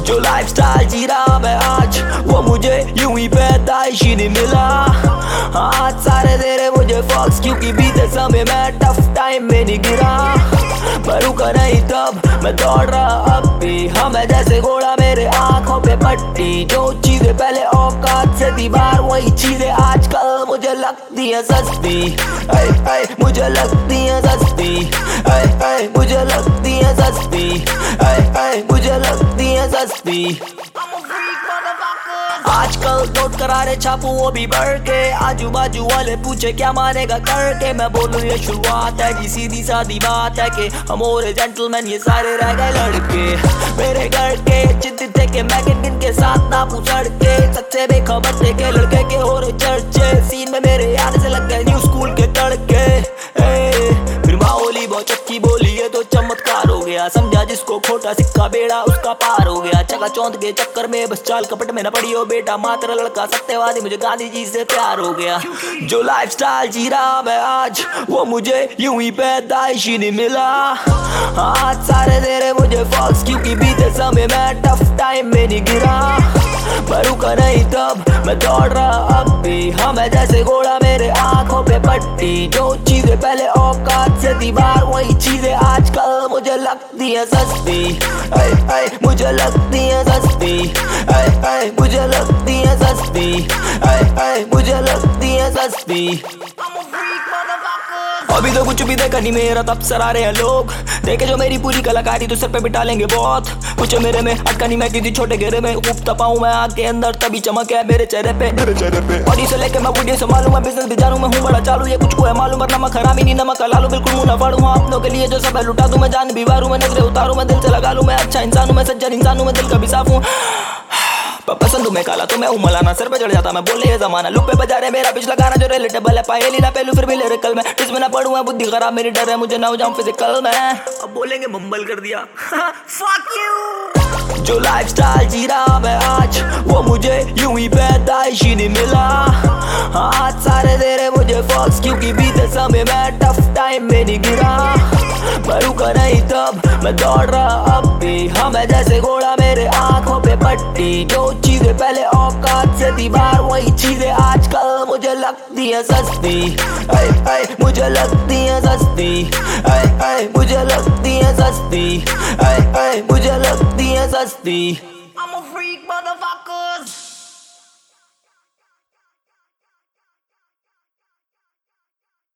जो लाइफस्टाइल जी रहा मैं आज, वो मुझे यूं ही पैदाइशी नहीं मिला। आज सारे दे रहे मुझे फॉक्स, क्योंकि बीते समय मैं टफ टाइम में नहीं गिरा। पर रुका नहीं तब, मैं दौड़ रहा अब भी। हाँ मैं जैसे घोड़ा, मेरे आंखों पे पट्टी। जो चीजें पहले औकात से थी बाहर, वही चीजें आजकल मुझे लगती है सस्ती। मुझे लगती है सस्ती, मुझे लगती है सस्ती, मुझे लगती है सस्ती। आजकल नोट करारे छापू वो भी बढ़ के, आजू बाजू वाले पूछे क्या मानेगा करके। मैं बोलूं ये शुरुआत है जी, सीधी सादी बात है कि हम और जेंटलमैन ये सारे रह गए लड़के। मेरे घर के चिंतित थे कि मैं किन के साथ ना पूछड़ के, सच्चे बेखबर थे के लड़के के हो रहे चर्चे। सीन में मेरे यार से लग गए न्यू स्कूल के तड़के। फिर माहौली बहुत चक्की बोली, ये तो चमत्कार हो गया। समझा जिसको खोटा सिक्का बेड़ा उसका पार हो गया। चकाचौंध के चक्कर में बस चाल कपट में न पड़ी हो बेटा, मात्र लड़का सत्यवादी, मुझे गांधी जी से प्यार हो गया। जो लाइफस्टाइल जी रहा मैं आज, वो मुझे यूं ही पैदाइशी नहीं मिला। आज सारे दे रहे मुझे फॉक्स, क्योंकि बीते समय मैं टफ टाइम में नहीं गिरा। पर रुका नहीं तब, मैं दौड़ रहा अब भी। हाँ मैं जैसे घोड़ा, मेरे आंखों पे पट्टी। जो चीजें पहले औकात से थी बाहर, वही चीजें आजकल मुझे लगती है सस्ती। मुझे लगती है सस्ती, मुझे लगती है सस्ती, मुझे लगती है सस्ती। अभी तो कुछ भी देखा नहीं मेरा, तब सर आ रहे हैं लोग। देखे जो मेरी पूरी कलाकारी तो सर पे बिठा लेंगे बहुत कुछ। मेरे में अटका नहीं, मैं किसी छोटे घेरे में खूब तपाऊं मैं आग के अंदर, तभी चमक है मेरे चेहरे पे। और इसे लेके मैं बुढ़िया संभालूं, मैं बिजनेस भी जानूं, मैं हूँ बड़ा चालू। ये कुछ को है मालूम, वरना मैं खराबी नहीं नमक लालू, बिल्कुल मुंह ना फाड़ूं। हाँ अपनों के लिए जो सब है लुटा दूं, मैं जान भी वारूं, मैं नजरें उतारूं, मैं दिल से लगा लूं। मैं अच्छा इंसान हूँ, मैं सज्जन इंसान हूँ, मैं दिल का भी साफ हूँ। पसंद हूँ मैं काला तो मैं हूँ मलाना, सर पे चढ़ जाता मैं बोले ये जमाना। लुक पे बजा रहे मेरा पिछला गाना जो रिलेटेबल है, पाए लीला पहलू फिर भी लिरिकल में। इसमें ना पढ़ूँ बुद्धि खराब मेरी, डर है मुझे ना हो जाऊँ फिजिकल में। अब बोलेंगे मुंबल कर दिया फक यू। जो लाइफस्टाइल जी रहा मैं आज, वो मुझे यूं ही पैदाइशी नहीं मिला। आज सारे दे रहे मुझे फॉक्स, क्योंकि बीते समय मैं टफ टाइम में नहीं गिरा। पर रुका नहीं तब, मैं दौड़ रहा अब भी। हाँ मैं जैसे घोड़ा, मेरे आंखों पे पट्टी। जो चीजें पहले औकात से थी बाहर, वही चीजें आजकल मुझे लगती है सस्ती। मुझे लगती है सस्ती, मुझे लगती है सस्ती, मुझे लगती है सस्ती।